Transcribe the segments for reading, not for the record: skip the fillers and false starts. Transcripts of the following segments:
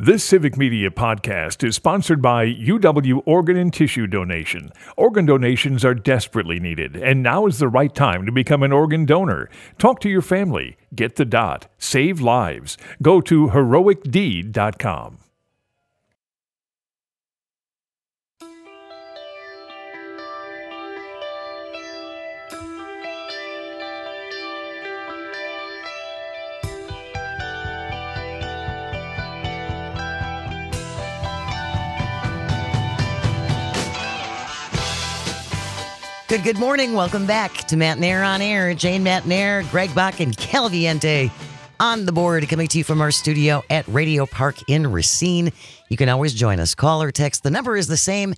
This Civic Media podcast is sponsored by UW Organ and Tissue Donation. Organ donations are desperately needed, and now is the right time to become an organ donor. Talk to your family. Get the dot. Save lives. Go to heroicdeed.com. Good morning. Welcome back to Matt and Air on Air. Jane Matt and Air, Greg Bach, and Calviente on the board, coming to you from our studio at Radio Park in Racine. You can always join us. Call or text. The number is the same,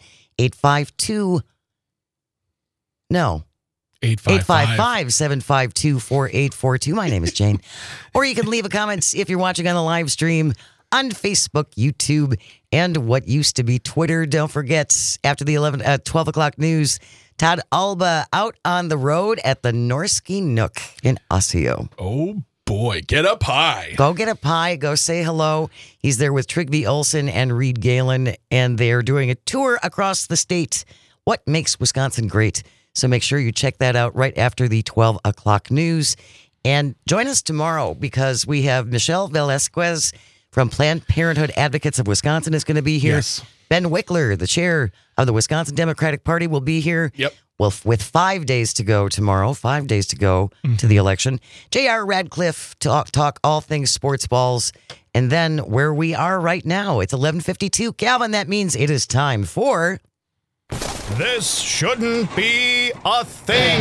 855-752-4842. My name is Jane. Or you can leave a comment if you're watching on the live stream on Facebook, YouTube, and what used to be Twitter. Don't forget, after the 12 o'clock news, Todd Alba out on the road at the Norski Nook in Osseo. Oh, boy. Get up high. Go get a pie. Go say hello. He's there with Trygve Olsen and Reed Galen, and they're doing a tour across the state. What makes Wisconsin great? So make sure you check that out right after the 12 o'clock news. And join us tomorrow because we have Michelle Velasquez from Planned Parenthood Advocates of Wisconsin is going to be here. Yes. Ben Wickler, the chair of the Wisconsin Democratic Party, will be here. Yep. Well, with 5 days to go tomorrow, 5 days to go to the election. J.R. Radcliffe talk all things sports balls. And then where we are right now, it's 11:52. Calvin, that means it is time for... This shouldn't be a thing.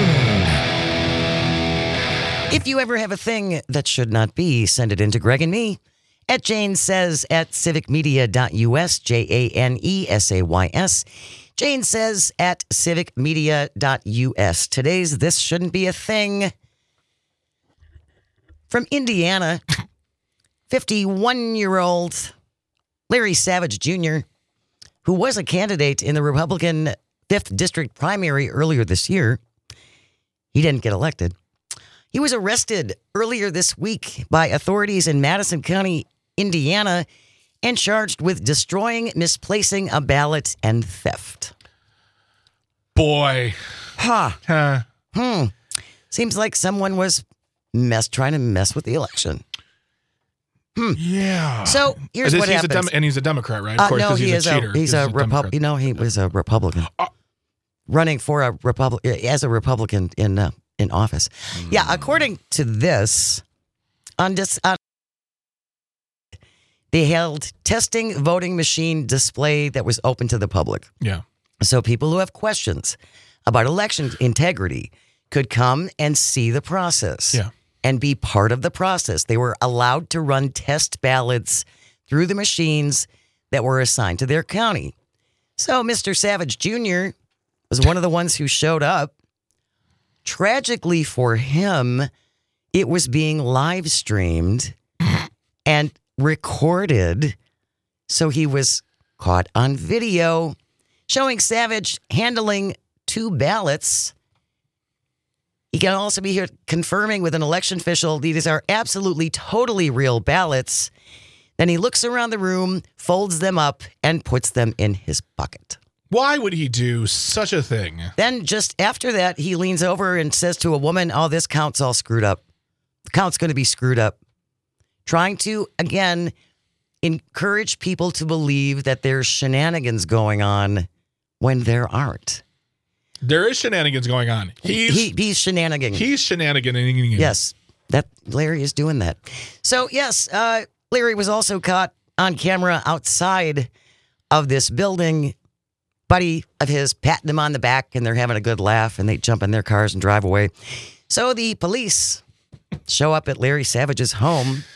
If you ever have a thing that should not be, send it in to Greg and me at Jane Says at civicmedia.us, JANESAYS. Jane Says at civicmedia.us. Today's This Shouldn't Be a Thing from Indiana, 51-year-old Larry Savage Jr., who was a candidate in the Republican 5th District primary earlier this year. He didn't get elected. He was arrested earlier this week by authorities in Madison County, Indiana, and charged with destroying, misplacing a ballot, and theft. Boy. Seems like someone was trying to mess with the election. Yeah. So here's what happens. And he's a Democrat, right? Of course, no, he's a cheater. He was a Republican. Running for as a Republican in office. Yeah, according to this, they held testing voting machine display that was open to the public. Yeah. So people who have questions about election integrity could come and see the process and be part of the process. They were allowed to run test ballots through the machines that were assigned to their county. So Mr. Savage Jr. was one of the ones who showed up. Tragically for him, it was being live streamed and recorded. So he was caught on video showing Savage handling 2 ballots. He can also be here confirming with an election official these are absolutely, totally real ballots. Then he looks around the room, folds them up, and puts them in his bucket. Why would he do such a thing? Then just after that, he leans over and says to a woman, oh, this count's all screwed up. The count's going to be screwed up. Trying to, again, encourage people to believe that there's shenanigans going on when there aren't. There is shenanigans going on. He's shenaniganing. He's shenaniganing. Yes, that Larry is doing that. So, yes, Larry was also caught on camera outside of this building. Buddy of his patting him on the back, and they're having a good laugh, and they jump in their cars and drive away. So the police show up at Larry Savage's home.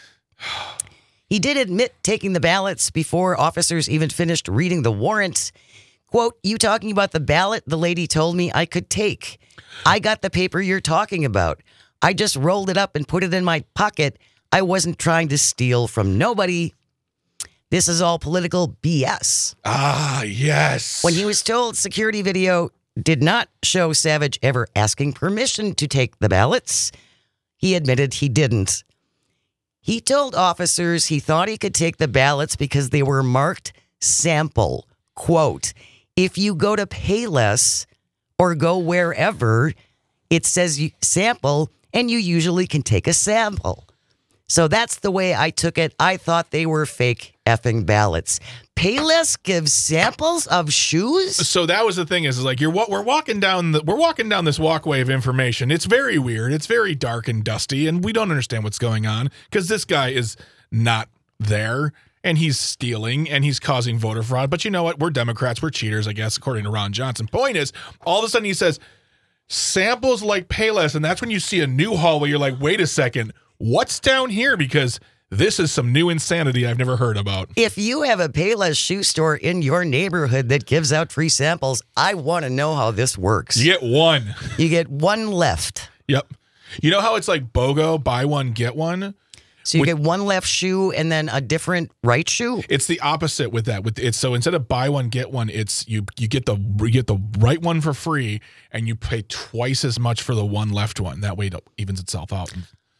He did admit taking the ballots before officers even finished reading the warrant. Quote, you talking about the ballot the lady told me I could take. I got the paper you're talking about. I just rolled it up and put it in my pocket. I wasn't trying to steal from nobody. This is all political BS. Ah, yes. When he was told security video did not show Savage ever asking permission to take the ballots, he admitted he didn't. He told officers he thought he could take the ballots because they were marked sample. Quote, if you go to Payless or go wherever, it says you sample and you usually can take a sample. So that's the way I took it. I thought they were fake effing ballots. Payless gives samples of shoes? So that was the thing is like we're walking down this walkway of information. It's very weird. It's very dark and dusty, and we don't understand what's going on because this guy is not there and he's stealing and he's causing voter fraud. But you know what? We're Democrats. We're cheaters, I guess, according to Ron Johnson. Point is, all of a sudden he says samples like Payless, and that's when you see a new hallway. You're like, wait a second, what's down here? Because this is some new insanity I've never heard about. If you have a Payless shoe store in your neighborhood that gives out free samples, I want to know how this works. You get one. You get one left. Yep. You know how it's like BOGO, buy one, get one? So you get one left shoe and then a different right shoe? It's the opposite with that. So instead of buy one, get one, it's you get the right one for free and you pay twice as much for the one left one. That way it evens itself out.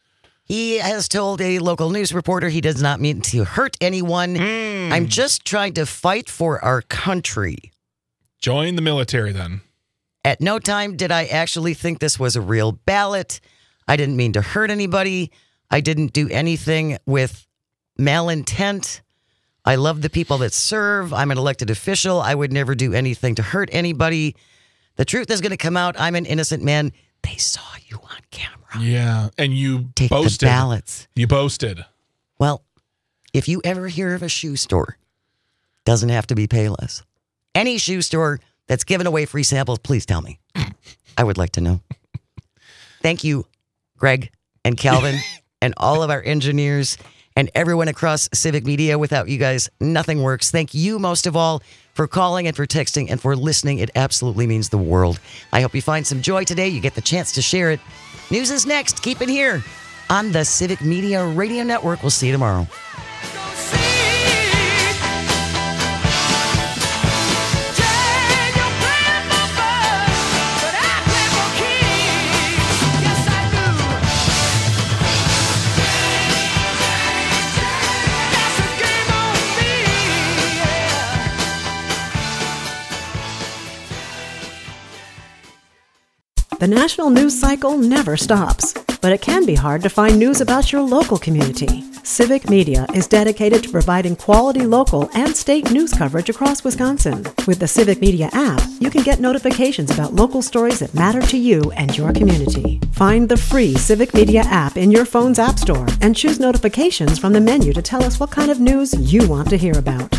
He has told a local news reporter he does not mean to hurt anyone. I'm just trying to fight for our country. Join the military then. At no time did I actually think this was a real ballot. I didn't mean to hurt anybody. I didn't do anything with malintent. I love the people that serve. I'm an elected official. I would never do anything to hurt anybody. The truth is going to come out. I'm an innocent man. They saw you on camera. Yeah, and you Take boasted. The ballots. You boasted. Well, if you ever hear of a shoe store, doesn't have to be Payless. Any shoe store that's giving away free samples, please tell me. I would like to know. Thank you, Greg and Calvin and all of our engineers and everyone across Civic Media. Without you guys, nothing works. Thank you most of all for calling and for texting and for listening. It absolutely means the world. I hope you find some joy today. You get the chance to share it. News is next. Keep it here on the Civic Media Radio Network. We'll see you tomorrow. The national news cycle never stops, but it can be hard to find news about your local community. Civic Media is dedicated to providing quality local and state news coverage across Wisconsin. With the Civic Media app, you can get notifications about local stories that matter to you and your community. Find the free Civic Media app in your phone's app store and choose notifications from the menu to tell us what kind of news you want to hear about.